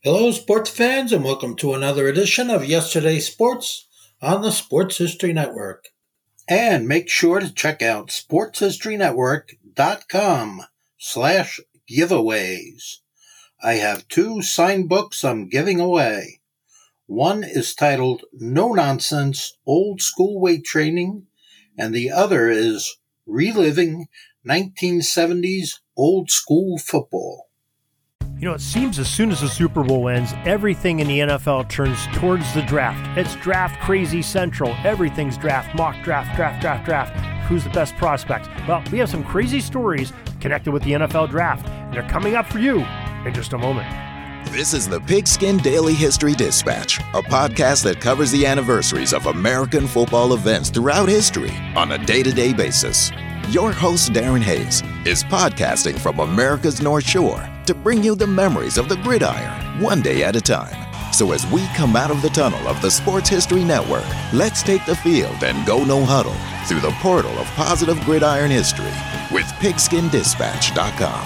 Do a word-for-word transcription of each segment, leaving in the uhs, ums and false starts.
Hello, sports fans, and welcome to another edition of Yesterday's Sports on the Sports History Network. And make sure to check out sportshistorynetwork.com slash giveaways. I have two signed books I'm giving away. One is titled No Nonsense Old School Weight Training, and the other is Reliving nineteen seventies Old School Football. You know, it seems as soon as the Super Bowl ends, everything in the N F L turns towards the draft. It's draft crazy central. Everything's draft, mock draft, draft, draft, draft. Who's the best prospects? Well, we have some crazy stories connected with the N F L draft, and they're coming up for you in just a moment. This is the Pigskin Daily History Dispatch, a podcast that covers the anniversaries of American football events throughout history on a day-to-day basis. Your host, Darren Hayes, is podcasting from America's North Shore to bring you the memories of the gridiron, one day at a time. So as we come out of the tunnel of the Sports History Network, let's take the field and go no huddle through the portal of positive gridiron history with pigskin dispatch dot com.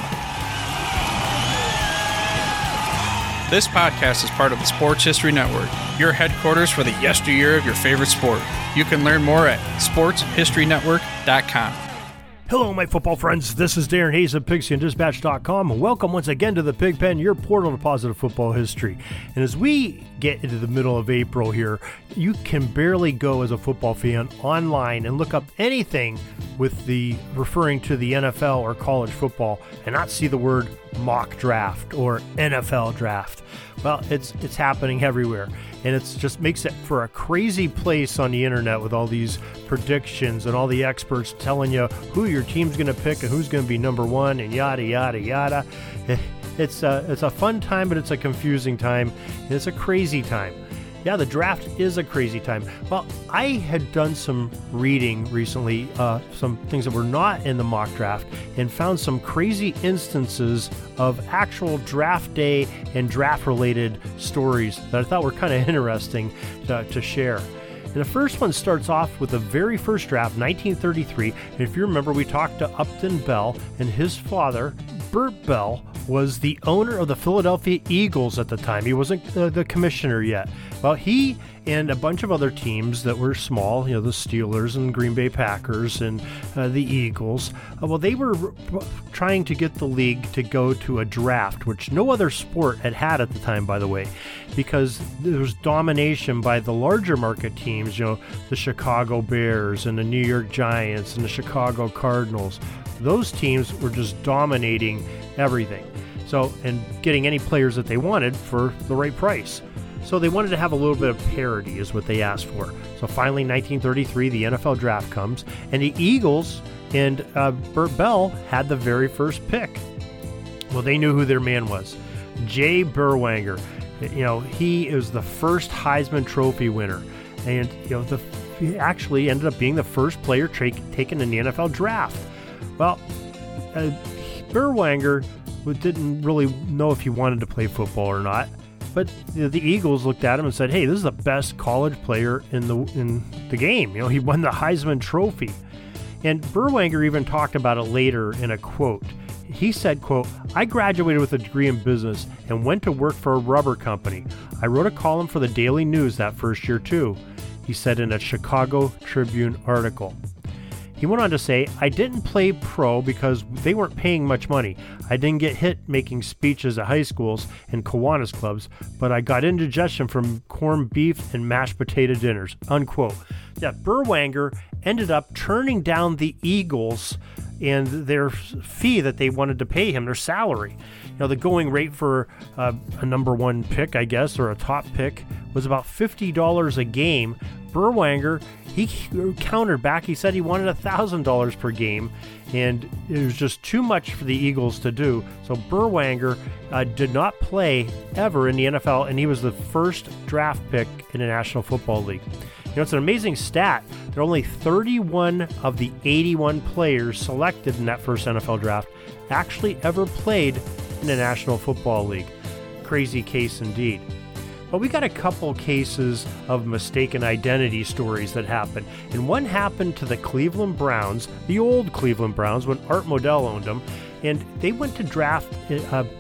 This podcast is part of the Sports History Network, your headquarters for the yesteryear of your favorite sport. You can learn more at sports history network dot com. Hello, my football friends. This is Darren Hayes of pigskin dispatch dot com, and welcome once again to the Pig Pen, your portal to positive football history. And as we get into the middle of April here, you can barely go as a football fan online and look up anything with the referring to the N F L or college football and not see the word mock draft or N F L draft. Well, it's it's happening everywhere, and it just makes it for a crazy place on the internet with all these predictions and all the experts telling you who your team's going to pick and who's going to be number one and yada, yada, yada. It's a, it's a fun time, but it's a confusing time, and it's a crazy time. Yeah, the draft is a crazy time. Well, I had done some reading recently, uh, some things that were not in the mock draft, and found some crazy instances of actual draft day and draft-related stories that I thought were kind of interesting to, to share. And the first one starts off with the very first draft, nineteen thirty-three. And if you remember, we talked to Upton Bell, and his father, Bert Bell, was the owner of the Philadelphia Eagles at the time. He wasn't uh, the commissioner yet. Well, he and a bunch of other teams that were small, you know, the Steelers and Green Bay Packers and uh, the Eagles, uh, well, they were r- trying to get the league to go to a draft, which no other sport had had at the time, by the way, because there was domination by the larger market teams, you know, the Chicago Bears and the New York Giants and the Chicago Cardinals. Those teams were just dominating everything. So, and getting any players that they wanted for the right price. So they wanted to have a little bit of parity is what they asked for. So finally, nineteen thirty-three, the N F L draft comes, and the Eagles and uh, Bert Bell had the very first pick. Well, they knew who their man was. Jay Berwanger. You know, he is the first Heisman Trophy winner. And, you know, the, he actually ended up being the first player tra- taken in the N F L draft. Well, uh, Berwanger didn't really know if he wanted to play football or not. But you know, the Eagles looked at him and said, hey, this is the best college player in the in the game. You know, he won the Heisman Trophy. And Berwanger even talked about it later in a quote. He said, quote, I graduated with a degree in business and went to work for a rubber company. I wrote a column for the Daily News that first year, too, he said in a Chicago Tribune article. He went on to say, I didn't play pro because they weren't paying much money. I didn't get hit making speeches at high schools and Kiwanis clubs, but I got indigestion from corned beef and mashed potato dinners, unquote. Yeah, Berwanger ended up turning down the Eagles and their fee that they wanted to pay him, their salary. You know, the going rate for uh, a number one pick, I guess, or a top pick was about fifty dollars a game. Berwanger, he countered back. He said he wanted one thousand dollars per game, and it was just too much for the Eagles to do. So Berwanger uh, did not play ever in the N F L, and he was the first draft pick in the National Football League. You know, it's an amazing stat. There are only thirty-one of the eighty-one players selected in that first N F L draft actually ever played in the National Football League. Crazy case indeed. But we got a couple cases of mistaken identity stories that happened. And one happened to the Cleveland Browns, the old Cleveland Browns, when Art Modell owned them. And they went to draft a,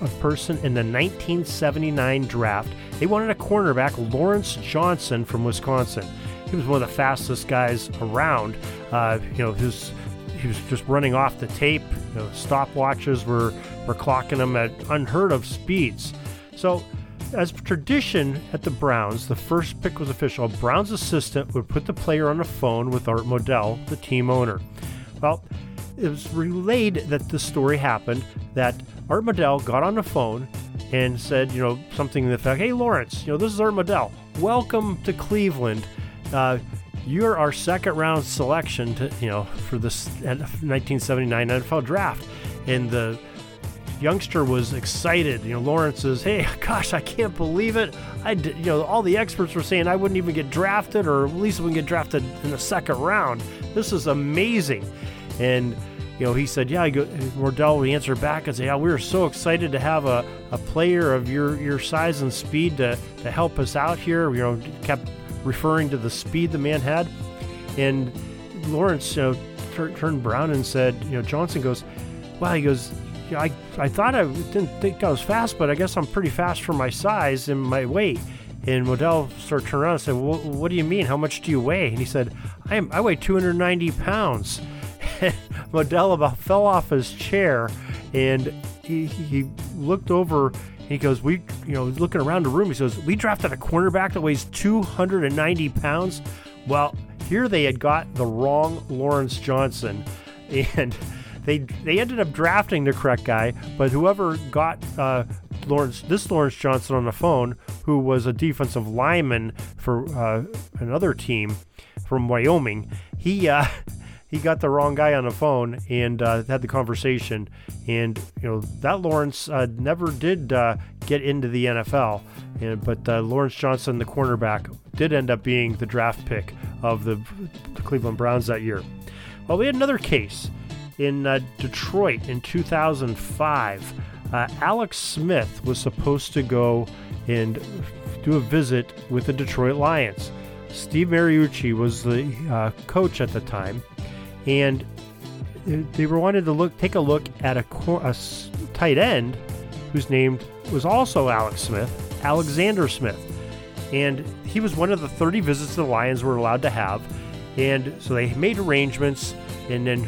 a person in the nineteen seventy-nine draft. They wanted a cornerback, Lawrence Johnson from Wisconsin. He was one of the fastest guys around. Uh, you know, his he was just running off the tape. You know, stopwatches were were clocking him at unheard of speeds. So, as tradition at the Browns, the first pick was official. Brown's assistant would put the player on the phone with Art Modell, the team owner. Well, it was relayed that this story happened, that Art Modell got on the phone and said, you know, something to the effect, hey, Lawrence, you know, this is Art Modell. Welcome to Cleveland. Uh, you're our second round selection to, you know, for this nineteen seventy-nine N F L draft. And the youngster was excited. You know, Lawrence is, hey, gosh, I can't believe it. I did, you know, all the experts were saying I wouldn't even get drafted, or at least wouldn't get drafted in the second round. This is amazing. And, you know, he said, yeah, go, Modell would answer back and say, yeah, we were so excited to have a, a player of your, your size and speed to, to help us out here. You know, kept referring to the speed the man had. And Lawrence, you know, t- turned brown and said, you know, Johnson goes, wow, he goes, yeah, I, I thought I didn't think I was fast, but I guess I'm pretty fast for my size and my weight. And Modell started turning around and said, well, what do you mean? How much do you weigh? And he said, I am, I weigh two hundred ninety pounds. Modell about fell off his chair, and he, he looked over and he goes, we, you know, looking around the room, he says, we drafted a cornerback that weighs two hundred ninety pounds. Well, here they had got the wrong Lawrence Johnson, and they they ended up drafting the correct guy, but whoever got uh, Lawrence, this Lawrence Johnson on the phone, who was a defensive lineman for uh, another team from Wyoming, he uh, he got the wrong guy on the phone and uh, had the conversation. And, you know, that Lawrence uh, never did uh, get into the N F L. And, but uh, Lawrence Johnson, the cornerback, did end up being the draft pick of the, the Cleveland Browns that year. Well, we had another case in uh, Detroit in two thousand five. Uh, Alex Smith was supposed to go and do a visit with the Detroit Lions. Steve Mariucci was the uh, coach at the time, and they were wanted to look, take a look at a, a tight end whose name was also Alex Smith, Alexander Smith, and he was one of the thirty visits the Lions were allowed to have. And so they made arrangements, and then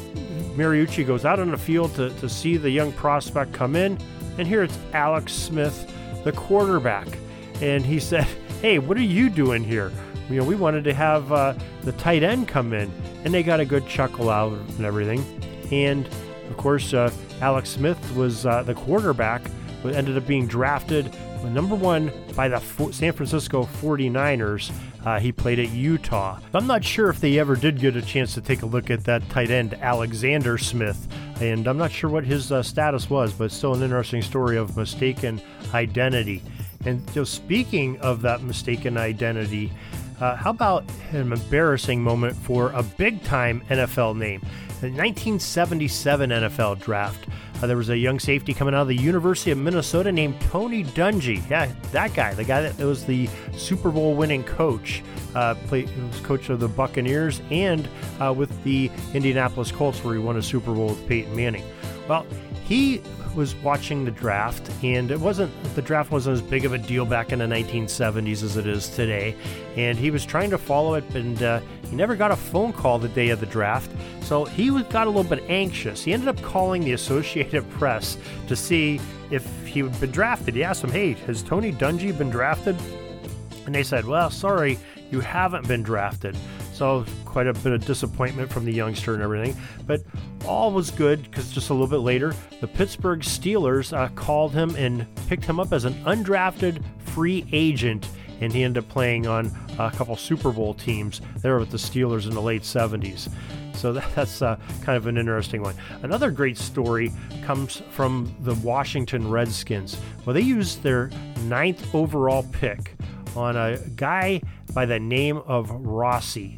Mariucci goes out on the field to, to see the young prospect come in, and here it's Alex Smith, the quarterback. And he said, hey, what are you doing here? You know, we wanted to have uh, the tight end come in. And they got a good chuckle out and everything. And, of course, uh, Alex Smith was uh, the quarterback, but ended up being drafted number one by the San Francisco forty-niners. Uh, he played at Utah. I'm not sure if they ever did get a chance to take a look at that tight end, Alexander Smith, and I'm not sure what his uh, status was, but still an interesting story of mistaken identity. And so speaking of that mistaken identity, uh, how about an embarrassing moment for a big-time N F L name? The nineteen seventy-seven N F L draft. Uh, there was a young safety coming out of the University of Minnesota named Tony Dungy. Yeah, that guy, the guy that was the Super Bowl winning coach, uh, played, was coach of the Buccaneers and uh, with the Indianapolis Colts, where he won a Super Bowl with Peyton Manning. Well, he was watching the draft, and it wasn't the draft wasn't as big of a deal back in the nineteen seventies as it is today, and he was trying to follow it, and uh, he never got a phone call the day of the draft, so he was, got a little bit anxious. He ended up calling the Associated Press to see if he had been drafted. He asked them, hey, has Tony Dungy been drafted? And they said, well, sorry, you haven't been drafted. So quite a bit of disappointment from the youngster and everything. But all was good, because just a little bit later, the Pittsburgh Steelers uh, called him and picked him up as an undrafted free agent. And he ended up playing on a couple Super Bowl teams there with the Steelers in the late seventies. So that, that's uh, kind of an interesting one. Another great story comes from the Washington Redskins. Well, they used their ninth overall pick on a guy by the name of Rossi,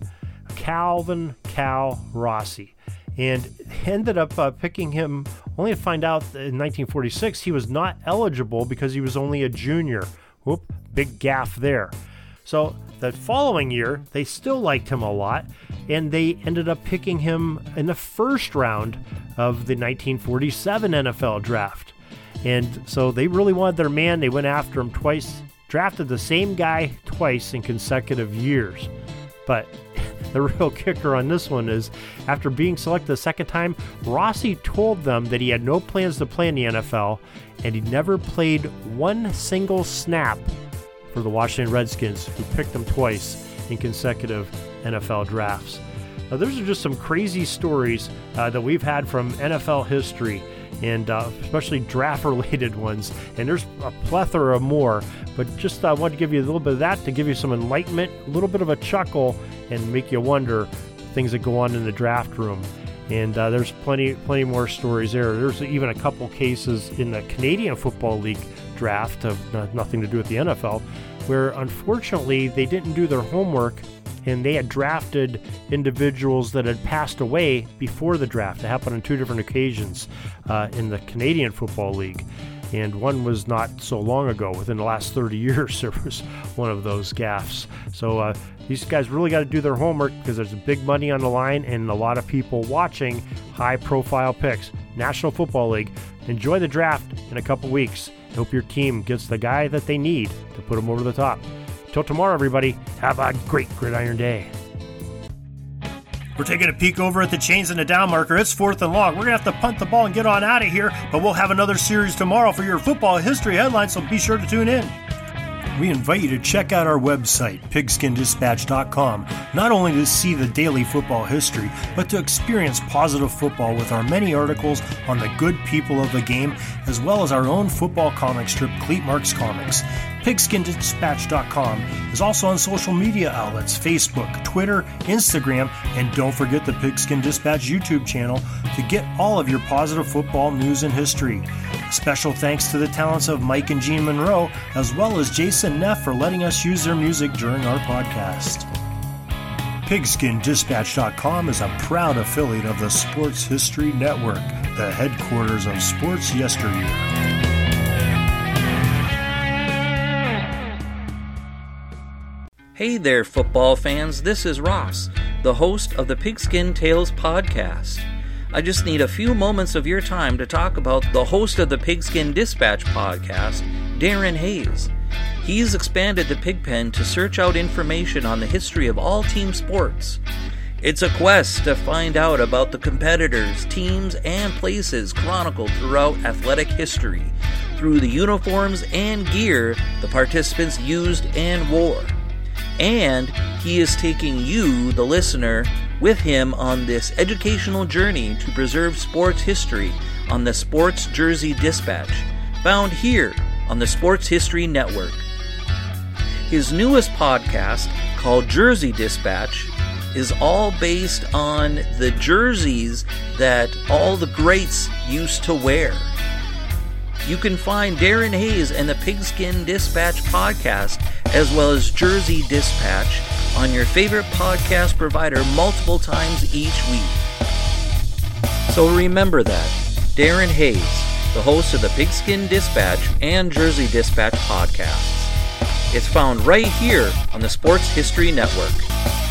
Calvin Cal Rossi, and ended up uh, picking him only to find out that in nineteen forty-six he was not eligible because he was only a junior. Whoop, big gaffe there. So the following year, they still liked him a lot, and they ended up picking him in the first round of the nineteen forty-seven N F L draft. And so they really wanted their man. They went after him twice, drafted the same guy twice in consecutive years. But the real kicker on this one is, after being selected the second time, Rossi told them that he had no plans to play in the N F L, and he never played one single snap for the Washington Redskins, who picked him twice in consecutive N F L drafts. Now, those are just some crazy stories uh, that we've had from N F L history, and uh, especially draft-related ones. And there's a plethora more, but just I uh, wanted to give you a little bit of that to give you some enlightenment, a little bit of a chuckle, and make you wonder things that go on in the draft room. And uh, there's plenty, plenty more stories there. There's even a couple cases in the Canadian Football League draft, of uh, nothing to do with the N F L, where unfortunately they didn't do their homework, and they had drafted individuals that had passed away before the draft. It happened on two different occasions uh, in the Canadian Football League. And one was not so long ago. Within the last thirty years, there was one of those gaffes. So uh, these guys really got to do their homework, because there's big money on the line and a lot of people watching high-profile picks. National Football League. Enjoy the draft in a couple weeks. I hope your team gets the guy that they need to put them over the top. Till tomorrow, everybody, have a great Gridiron Day. We're taking a peek over at the chains and the down marker. It's fourth and long. We're going to have to punt the ball and get on out of here, but we'll have another series tomorrow for your football history headlines, so be sure to tune in. We invite you to check out our website, pigskin dispatch dot com, not only to see the daily football history, but to experience positive football with our many articles on the good people of the game, as well as our own football comic strip, Cleat Marks Comics. pigskin dispatch dot com is also on social media outlets, Facebook, Twitter, Instagram, and don't forget the Pigskin Dispatch YouTube channel to get all of your positive football news and history. Special thanks to the talents of Mike and Gene Monroe, as well as Jason Neff, for letting us use their music during our podcast. pigskin dispatch dot com is a proud affiliate of the Sports History Network, the headquarters of sports yesteryear. Hey there, football fans. This is Ross, the host of the Pigskin Tales podcast. I just need a few moments of your time to talk about the host of the Pigskin Dispatch podcast, Darren Hayes. He's expanded the Pigpen to search out information on the history of all team sports. It's a quest to find out about the competitors, teams, and places chronicled throughout athletic history, through the uniforms and gear the participants used and wore. And he is taking you, the listener, with him on this educational journey to preserve sports history on the Sports Jersey Dispatch, found here on the Sports History Network. His newest podcast, called Jersey Dispatch, is all based on the jerseys that all the greats used to wear. You can find Darren Hayes and the Pigskin Dispatch podcast, as well as Jersey Dispatch, on your favorite podcast provider multiple times each week. So remember that, Darren Hayes, the host of the Pigskin Dispatch and Jersey Dispatch podcasts. It's found right here on the Sports History Network.